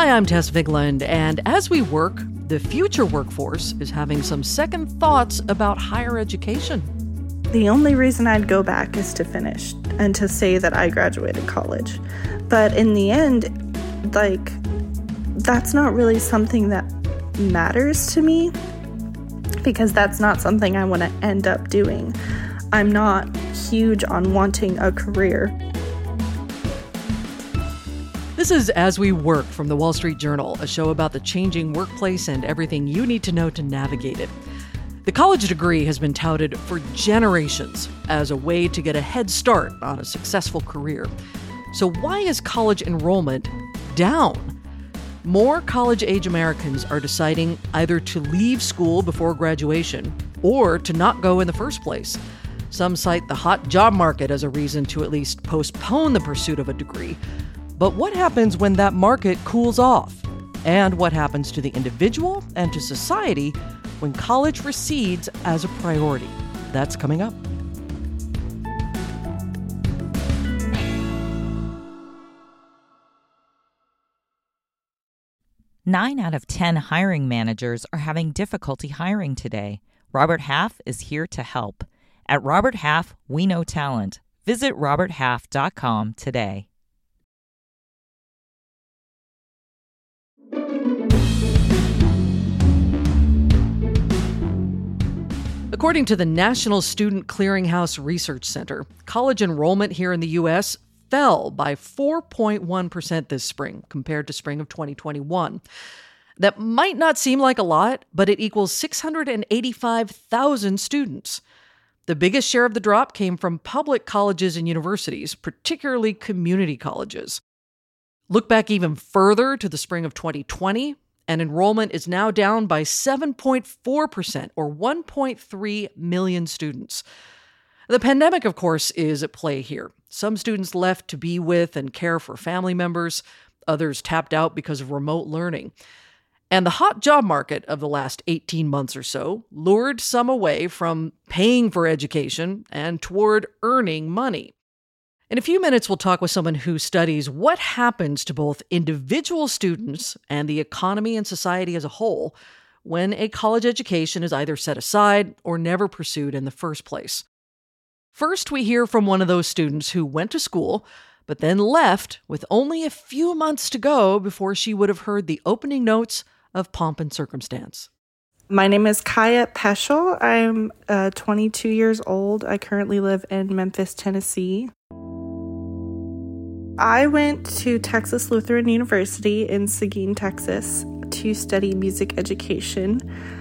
Hi, I'm Tess Vigland, and as we work, the future workforce is having some second thoughts about higher education. The only reason I'd go back is to finish and to say that I graduated college. But in the end, that's not really something that matters to me, because that's not something I want to end up doing. I'm not huge on wanting a career. This is As We Work from the Wall Street Journal, a show about the changing workplace and everything you need to know to navigate it. The college degree has been touted for generations as a way to get a head start on a successful career. So why is college enrollment down? More college-age Americans are deciding either to leave school before graduation or to not go in the first place. Some cite the hot job market as a reason to at least postpone the pursuit of a degree. But what happens when that market cools off? And what happens to the individual and to society when college recedes as a priority? That's coming up. Nine out of 10 hiring managers are having difficulty hiring today. Robert Half is here to help. At Robert Half, we know talent. Visit roberthalf.com today. According to the National Student Clearinghouse Research Center, college enrollment here in the U.S. fell by 4.1% this spring compared to spring of 2021. That might not seem like a lot, but it equals 685,000 students. The biggest share of the drop came from public colleges and universities, particularly community colleges. Look back even further to the spring of 2020, and enrollment is now down by 7.4%, or 1.3 million students. The pandemic, of course, is at play here. Some students left to be with and care for family members. Others tapped out because of remote learning. And the hot job market of the last 18 months or so lured some away from paying for education and toward earning money. In a few minutes, we'll talk with someone who studies what happens to both individual students and the economy and society as a whole when a college education is either set aside or never pursued in the first place. First, we hear from one of those students who went to school, but then left with only a few months to go before she would have heard the opening notes of Pomp and Circumstance. My name is Kaya Peschel. I'm 22 years old. I currently live in Memphis, Tennessee. I went to Texas Lutheran University in Seguin, Texas to study music education.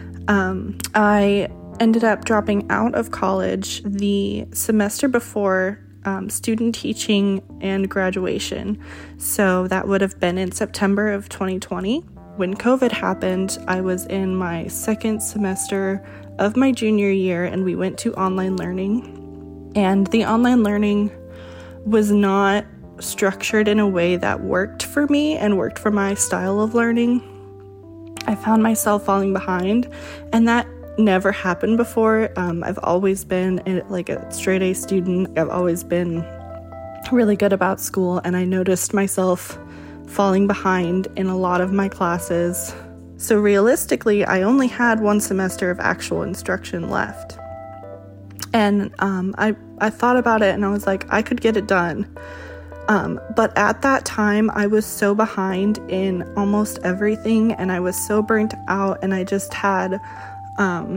I ended up dropping out of college the semester before student teaching and graduation. So that would have been in September of 2020. When COVID happened, I was in my second semester of my junior year, and we went to online learning. And the online learning was not structured in a way that worked for me and worked for my style of learning. I found myself falling behind, and that never happened before. I've always been a straight A student. I've always been really good about school, and I noticed myself falling behind in a lot of my classes. So realistically, I only had one semester of actual instruction left. And I thought about it, and I was like, I could get it done. But at that time, I was so behind in almost everything, and I was so burnt out, and I just had, a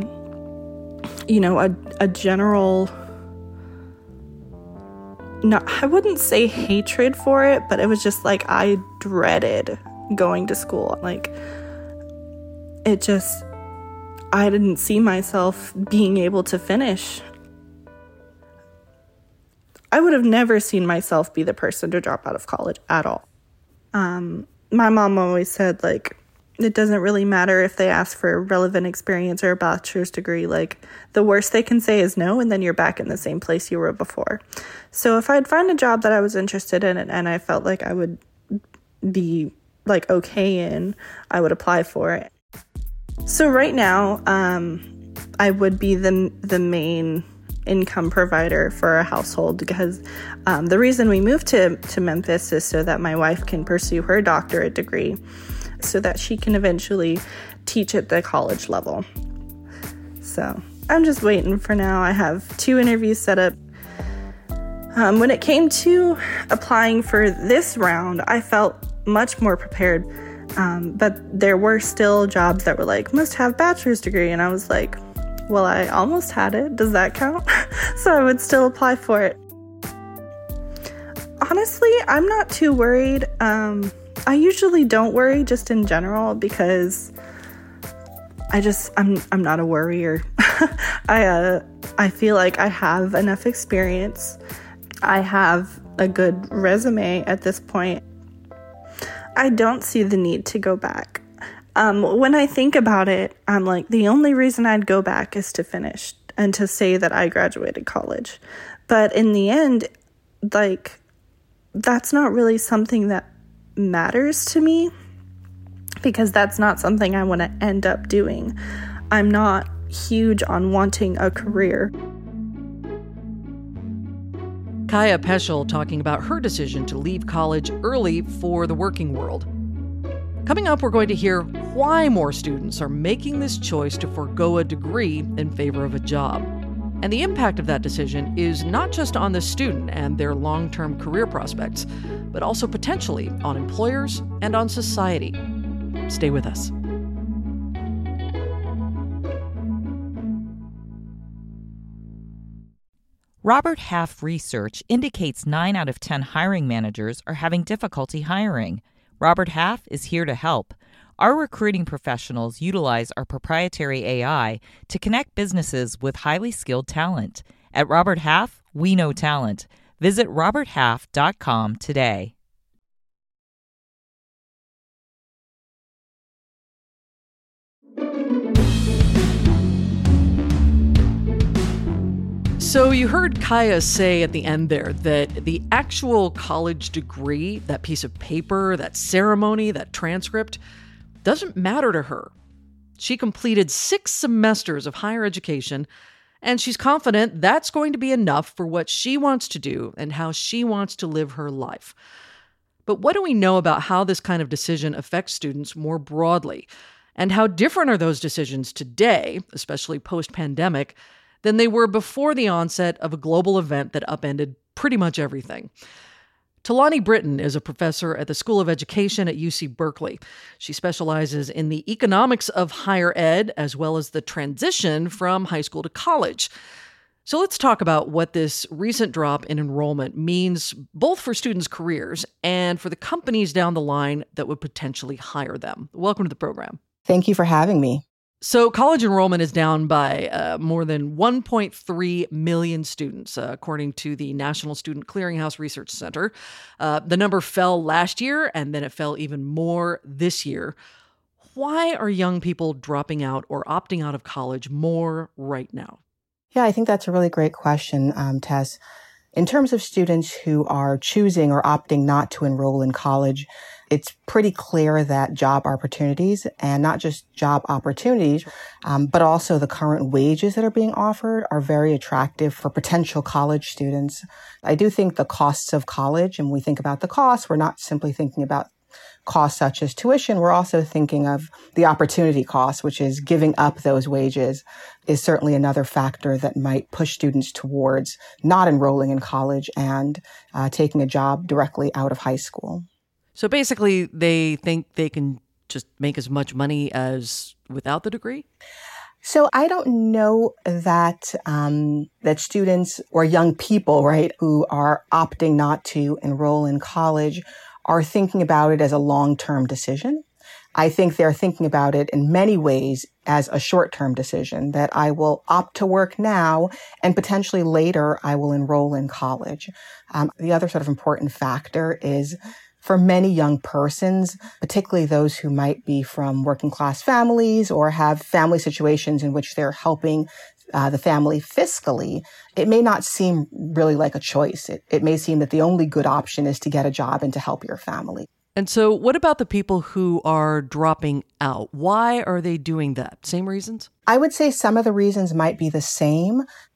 general, no, I wouldn't say hatred for it, but it was just like I dreaded going to school. I didn't see myself being able to finish. I would have never seen myself be the person to drop out of college at all. My mom always said, it doesn't really matter if they ask for relevant experience or a bachelor's degree. The worst they can say is no, and then you're back in the same place you were before. So if I'd find a job that I was interested in and I felt like I would be, okay in, I would apply for it. So right now, I would be the main income provider for a household, because the reason we moved to Memphis is so that my wife can pursue her doctorate degree. so that she can eventually teach at the college level. So I'm just waiting for now. I have 2 interviews set up. When it came to applying for this round, I felt much more prepared. But there were still jobs that were like, must have bachelor's degree. And I was like, well, I almost had it. Does that count? So I would still apply for it. Honestly, I'm not too worried. I usually don't worry just in general because I'm not a worrier. I feel like I have enough experience. I have a good resume at this point. I don't see the need to go back. When I think about it, I'm like, the only reason I'd go back is to finish and to say that I graduated college. But in the end, like, that's not really something that matters to me because that's not something I want to end up doing. I'm not huge on wanting a career. Kaya Peschel talking about her decision to leave college early for the working world. Coming up, we're going to hear why more students are making this choice to forego a degree in favor of a job. And the impact of that decision is not just on the student and their long-term career prospects, but also potentially on employers and on society. Stay with us. Robert Half research indicates 9 out of 10 hiring managers are having difficulty hiring. Robert Half is here to help. Our recruiting professionals utilize our proprietary AI to connect businesses with highly skilled talent. At Robert Half, we know talent. Visit roberthalf.com today. So you heard Kaya say at the end there that the actual college degree, that piece of paper, that ceremony, that transcript, doesn't matter to her. She completed 6 semesters of higher education, and she's confident that's going to be enough for what she wants to do and how she wants to live her life. But what do we know about how this kind of decision affects students more broadly? And how different are those decisions today, especially post-pandemic, than they were before the onset of a global event that upended pretty much everything? Talani Britton is a professor at the School of Education at UC Berkeley. She specializes in the economics of higher ed, as well as the transition from high school to college. So let's talk about what this recent drop in enrollment means both for students' careers and for the companies down the line that would potentially hire them. Welcome to the program. Thank you for having me. So college enrollment is down by more than 1.3 million students, according to the National Student Clearinghouse Research Center. The number fell last year, and then it fell even more this year. Why are young people dropping out or opting out of college more right now? Yeah, I think that's a really great question, Tess. In terms of students who are choosing or opting not to enroll in college, it's pretty clear that job opportunities, and not just job opportunities, but also the current wages that are being offered are very attractive for potential college students. I do think the costs of college, and when we think about the costs, we're not simply thinking about costs such as tuition. We're also thinking of the opportunity cost, which is giving up those wages, is certainly another factor that might push students towards not enrolling in college and taking a job directly out of high school. So basically, they think they can just make as much money as without the degree? So I don't know that that students or young people, right, who are opting not to enroll in college are thinking about it as a long-term decision. I think they're thinking about it in many ways as a short-term decision, that I will opt to work now and potentially later I will enroll in college. The other sort of important factor is for many young persons, particularly those who might be from working class families or have family situations in which they're helping the family fiscally, it may not seem really like a choice. It may seem that the only good option is to get a job and to help your family. And so what about the people who are dropping out? Why are they doing that? Same reasons? I would say some of the reasons might be the same.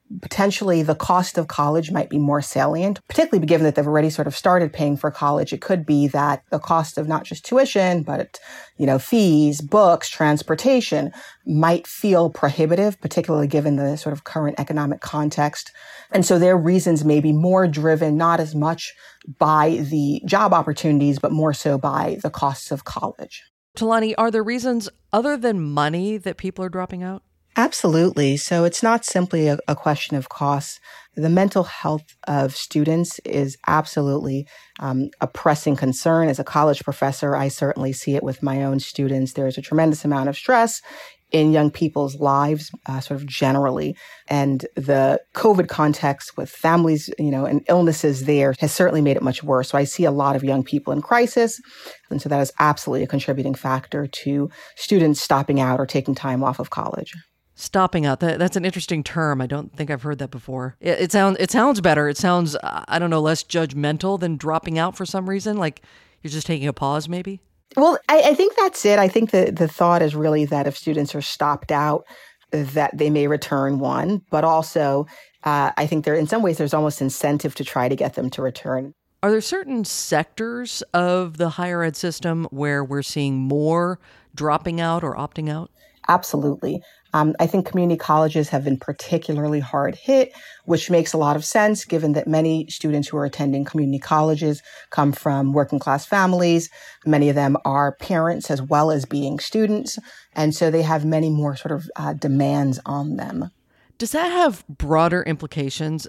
potentially the cost of college might be more salient, particularly given that they've already sort of started paying for college. It could be that the cost of not just tuition, but, fees, books, transportation might feel prohibitive, particularly given the sort of current economic context. And so their reasons may be more driven, not as much by the job opportunities, but more so by the costs of college. Talani, are there reasons other than money that people are dropping out? Absolutely. So it's not simply a question of costs. The mental health of students is absolutely a pressing concern. As a college professor, I certainly see it with my own students. There's a tremendous amount of stress in young people's lives, sort of generally. And the COVID context with families, and illnesses there has certainly made it much worse. So I see a lot of young people in crisis. And so that is absolutely a contributing factor to students stopping out or taking time off of college. Stopping out. That's an interesting term. I don't think I've heard that before. It sounds better. It sounds, less judgmental than dropping out for some reason. Like you're just taking a pause, maybe? Well, I think that's it. I think the thought is really that if students are stopped out, that they may return, one, but also I think in some ways there's almost incentive to try to get them to return. Are there certain sectors of the higher ed system where we're seeing more dropping out or opting out? Absolutely. I think community colleges have been particularly hard hit, which makes a lot of sense given that many students who are attending community colleges come from working class families. Many of them are parents as well as being students. And so they have many more sort of demands on them. Does that have broader implications,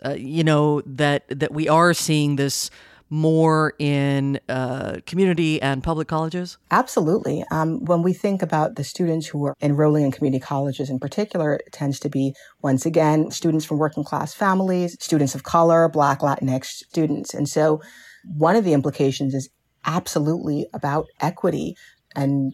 that we are seeing this more in community and public colleges? Absolutely. When we think about the students who are enrolling in community colleges in particular, it tends to be, once again, students from working class families, students of color, Black, Latinx students. And so one of the implications is absolutely about equity and,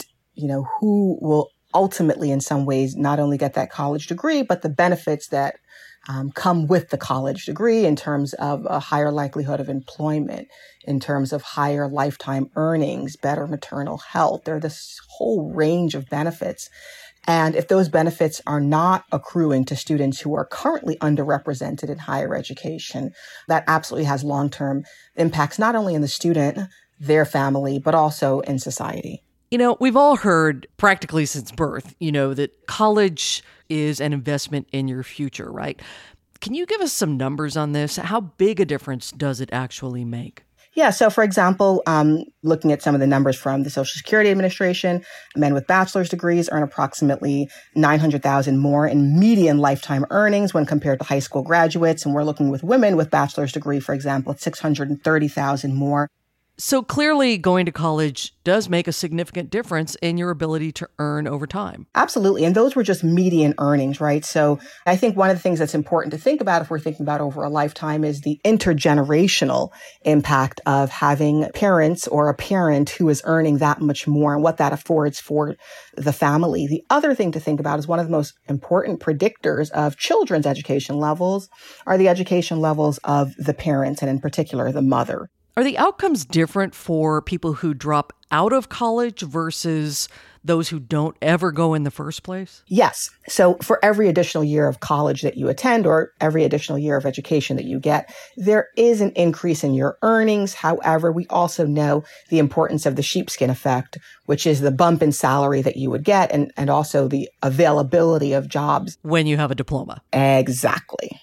who will ultimately in some ways not only get that college degree, but the benefits that come with the college degree in terms of a higher likelihood of employment, in terms of higher lifetime earnings, better maternal health. There are this whole range of benefits. And if those benefits are not accruing to students who are currently underrepresented in higher education, that absolutely has long-term impacts, not only in the student, their family, but also in society. We've all heard practically since birth, that college is an investment in your future, right? Can you give us some numbers on this? How big a difference does it actually make? Yeah. So, for example, looking at some of the numbers from the Social Security Administration, men with bachelor's degrees earn approximately $900,000 more in median lifetime earnings when compared to high school graduates. And we're looking with women with bachelor's degree, for example, at $630,000 more. So clearly going to college does make a significant difference in your ability to earn over time. Absolutely. And those were just median earnings, right? So I think one of the things that's important to think about if we're thinking about over a lifetime is the intergenerational impact of having parents or a parent who is earning that much more and what that affords for the family. The other thing to think about is one of the most important predictors of children's education levels are the education levels of the parents and in particular the mother. Are the outcomes different for people who drop out of college versus those who don't ever go in the first place? Yes. So for every additional year of college that you attend or every additional year of education that you get, there is an increase in your earnings. However, we also know the importance of the sheepskin effect, which is the bump in salary that you would get and also the availability of jobs. When you have a diploma. Exactly.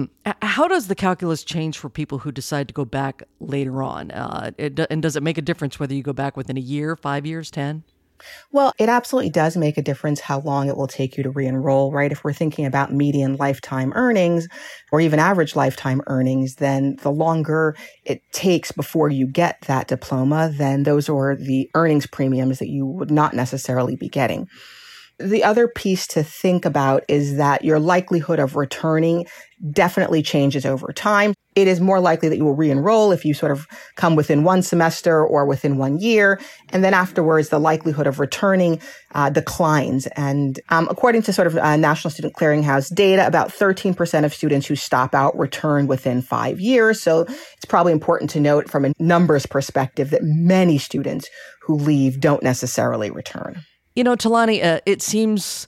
How does the calculus change for people who decide to go back later on? And does it make a difference whether you go back within a year, 5 years, 10? Well, it absolutely does make a difference how long it will take you to re-enroll, right? If we're thinking about median lifetime earnings or even average lifetime earnings, then the longer it takes before you get that diploma, then those are the earnings premiums that you would not necessarily be getting. The other piece to think about is that your likelihood of returning definitely changes over time. It is more likely that you will re-enroll if you sort of come within one semester or within 1 year. And then afterwards, the likelihood of returning declines. And according to sort of National Student Clearinghouse data, about 13% of students who stop out return within 5 years. So it's probably important to note from a numbers perspective that many students who leave don't necessarily return. Talani, it seems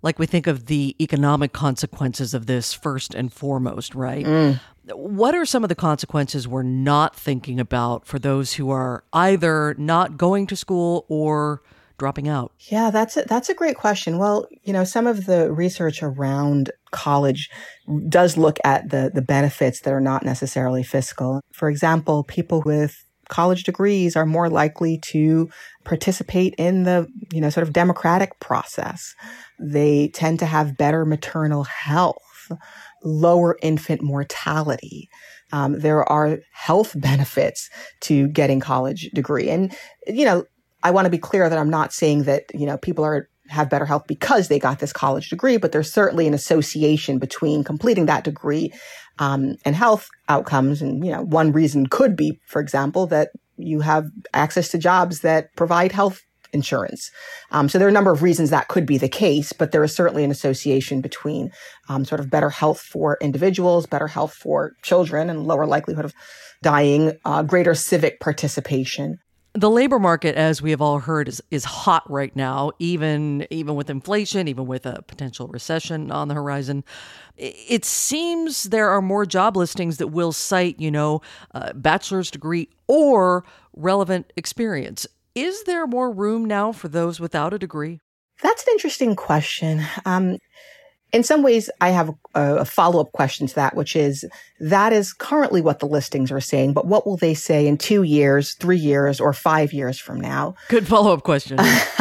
like we think of the economic consequences of this first and foremost, right? What are some of the consequences we're not thinking about for those who are either not going to school or dropping out? Yeah, that's a great question. Well, some of the research around college does look at the benefits that are not necessarily fiscal. For example, people with college degrees are more likely to participate in the, sort of democratic process. They tend to have better maternal health, lower infant mortality. There are health benefits to getting college degree. And, I want to be clear that I'm not saying that, people have better health because they got this college degree, but there's certainly an association between completing that degree and health outcomes. And, one reason could be, for example, that you have access to jobs that provide health insurance. So there are a number of reasons that could be the case, but there is certainly an association between sort of better health for individuals, better health for children, and lower likelihood of dying, greater civic participation. The labor market, as we have all heard, is hot right now, even with inflation, even with a potential recession on the horizon. It seems there are more job listings that will cite, bachelor's degree or relevant experience. Is there more room now for those without a degree? That's an interesting question. In some ways, I have a follow-up question to that, which is, that is currently what the listings are saying, but what will they say in 2 years, 3 years, or 5 years from now? Good follow-up question.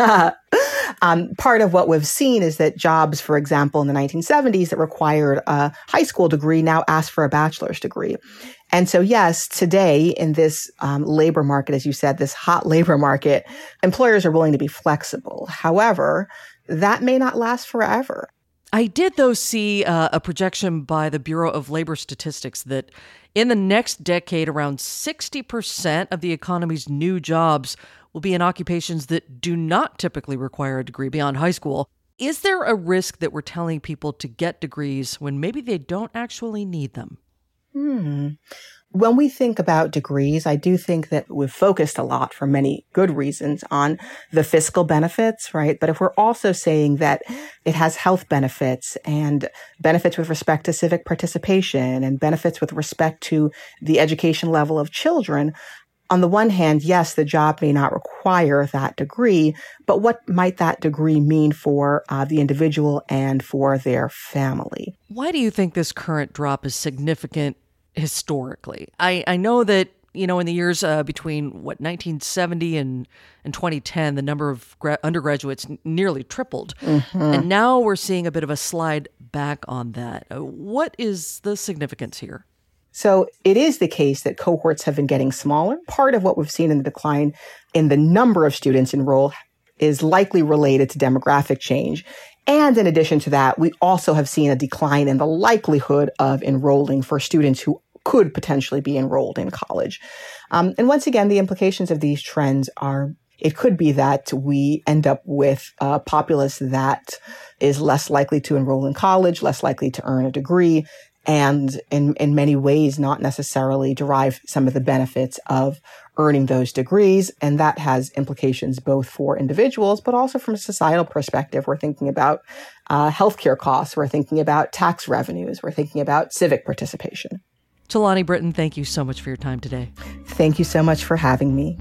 Part of what we've seen is that jobs, for example, in the 1970s that required a high school degree now ask for a bachelor's degree. And so, yes, today in this labor market, as you said, this hot labor market, employers are willing to be flexible. However, that may not last forever. I did, though, see a projection by the Bureau of Labor Statistics that in the next decade, around 60% of the economy's new jobs will be in occupations that do not typically require a degree beyond high school. Is there a risk that we're telling people to get degrees when maybe they don't actually need them? When we think about degrees, I do think that we've focused a lot, for many good reasons, on the fiscal benefits, right? But if we're also saying that it has health benefits and benefits with respect to civic participation and benefits with respect to the education level of children, on the one hand, yes, the job may not require that degree, but what might that degree mean for the individual and for their family? Why do you think this current drop is significant historically? I know that, in the years between 1970 and 2010, the number of undergraduates nearly tripled. And now we're seeing a bit of a slide back on that. What is the significance here? So it is the case that cohorts have been getting smaller. Part of what we've seen in the decline in the number of students enrolled is likely related to demographic change. And in addition to that, we also have seen a decline in the likelihood of enrolling for students who could potentially be enrolled in college. And once again, the implications of these trends are, it could be that we end up with a populace that is less likely to enroll in college, less likely to earn a degree, and in many ways not necessarily derive some of the benefits of earning those degrees. And that has implications both for individuals, but also from a societal perspective. We're thinking about healthcare costs. We're thinking about tax revenues. We're thinking about civic participation. Talani Britton, thank you so much for your time today. Thank you so much for having me.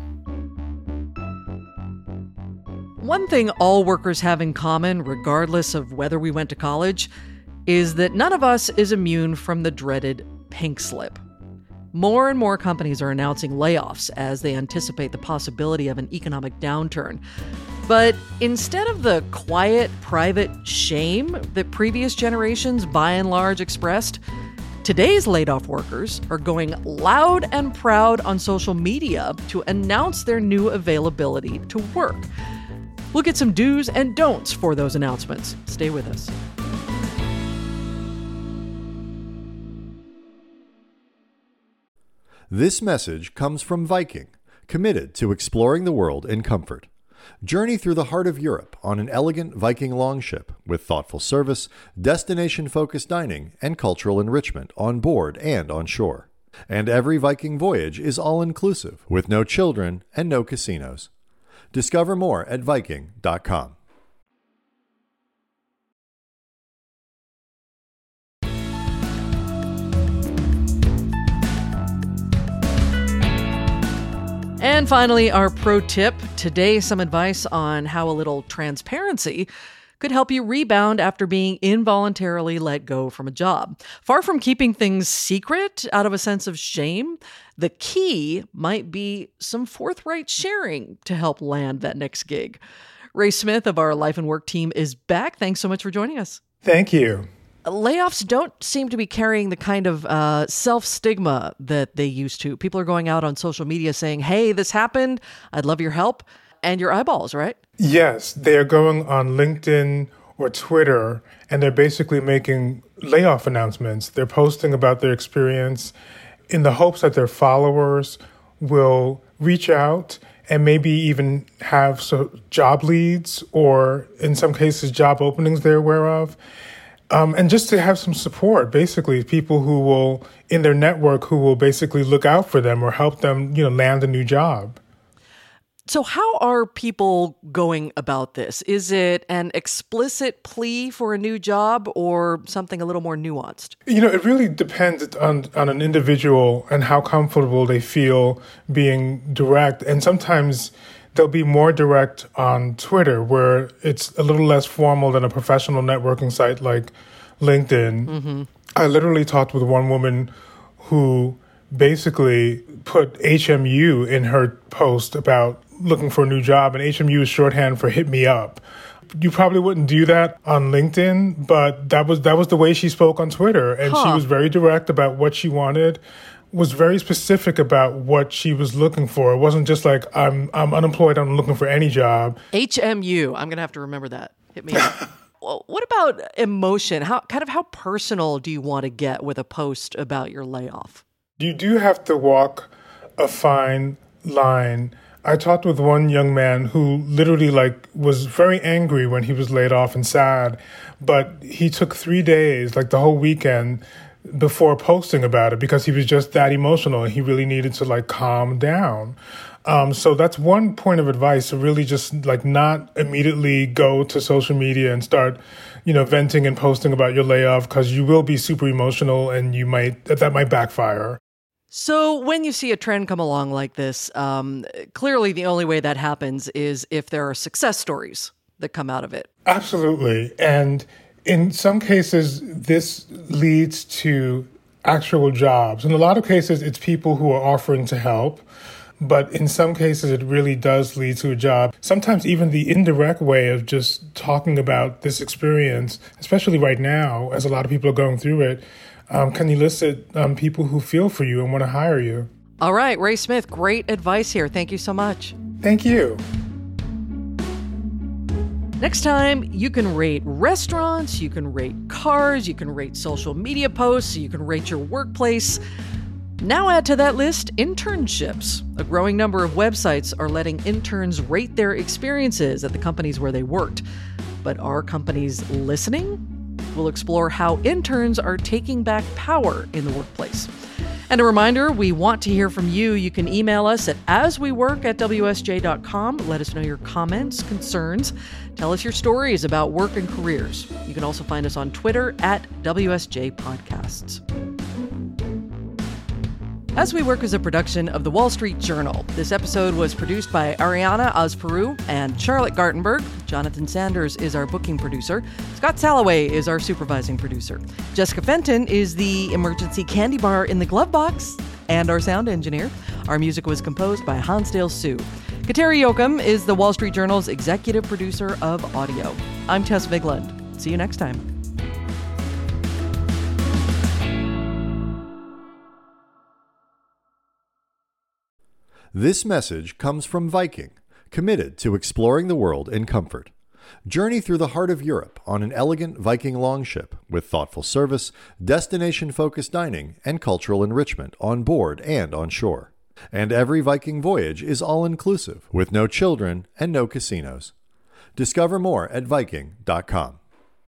One thing all workers have in common, regardless of whether we went to college, is that none of us is immune from the dreaded pink slip. More and more companies are announcing layoffs as they anticipate the possibility of an economic downturn. But instead of the quiet, private shame that previous generations by and large expressed, today's laid-off workers are going loud and proud on social media to announce their new availability to work. We'll get some do's and don'ts for those announcements. Stay with us. This message comes from Viking, committed to exploring the world in comfort. Journey through the heart of Europe on an elegant Viking longship with thoughtful service, destination-focused dining, and cultural enrichment on board and on shore. And every Viking voyage is all-inclusive with no children and no casinos. Discover more at Viking.com. And finally, our pro tip. Today, some advice on how a little transparency could help you rebound after being involuntarily let go from a job. Far from keeping things secret out of a sense of shame, the key might be some forthright sharing to help land that next gig. Ray Smith of our Life and Work team is back. Thanks so much for joining us. Thank you. Layoffs don't seem to be carrying the kind of self-stigma that they used to. People are going out on social media saying, hey, this happened. I'd love your help. And your eyeballs, right? Yes, they're going on LinkedIn or Twitter, and they're basically making layoff announcements. They're posting about their experience in the hopes that their followers will reach out and maybe even have job leads or, in some cases, job openings they're aware of. And just to have some support, basically, people who will, in their network, who will basically look out for them or help them, land a new job. So how are people going about this? Is it an explicit plea for a new job or something a little more nuanced? It really depends on an individual and how comfortable they feel being direct. And sometimes they'll be more direct on Twitter, where it's a little less formal than a professional networking site like LinkedIn. Mm-hmm. I literally talked with one woman who basically put HMU in her post about looking for a new job, and HMU is shorthand for hit me up. You probably wouldn't do that on LinkedIn, but that was the way she spoke on Twitter. And she was very direct about what she wanted, was very specific about what she was looking for. It wasn't just like, I'm unemployed, I'm looking for any job. HMU, I'm going to have to remember that. Hit me up. Well, what about emotion? How personal do you want to get with a post about your layoff? You do have to walk a fine line. I talked with one young man who literally was very angry when he was laid off and sad, but he took 3 days, the whole weekend, before posting about it because he was just that emotional and he really needed to calm down. So that's one point of advice, to really just not immediately go to social media and start, venting and posting about your layoff, because you will be super emotional and that might backfire. So when you see a trend come along like this, clearly the only way that happens is if there are success stories that come out of it. Absolutely. And in some cases, this leads to actual jobs. In a lot of cases, it's people who are offering to help. But in some cases, it really does lead to a job. Sometimes even the indirect way of just talking about this experience, especially right now, as a lot of people are going through it, can elicit people who feel for you and want to hire you. All right, Ray Smith, great advice here. Thank you so much. Thank you. Next time, you can rate restaurants, you can rate cars, you can rate social media posts, you can rate your workplace. Now add to that list internships. A growing number of websites are letting interns rate their experiences at the companies where they worked. But are companies listening? We'll explore how interns are taking back power in the workplace. And a reminder, we want to hear from you. You can email us at aswework@wsj.com. Let us know your comments, concerns. Tell us your stories about work and careers. You can also find us on Twitter at WSJ Podcasts. As We Work is a production of The Wall Street Journal. This episode was produced by Ariana Ozperu and Charlotte Gartenberg. Jonathan Sanders is our booking producer. Scott Salloway is our supervising producer. Jessica Fenton is the emergency candy bar in the glove box and our sound engineer. Our music was composed by Hansdale Hsu. Kateri Jochum is the Wall Street Journal's executive producer of audio. I'm Tess Vigland. See you next time. This message comes from Viking, committed to exploring the world in comfort. Journey through the heart of Europe on an elegant Viking longship with thoughtful service, destination-focused dining, and cultural enrichment on board and on shore. And every Viking voyage is all-inclusive, with no children and no casinos. Discover more at Viking.com.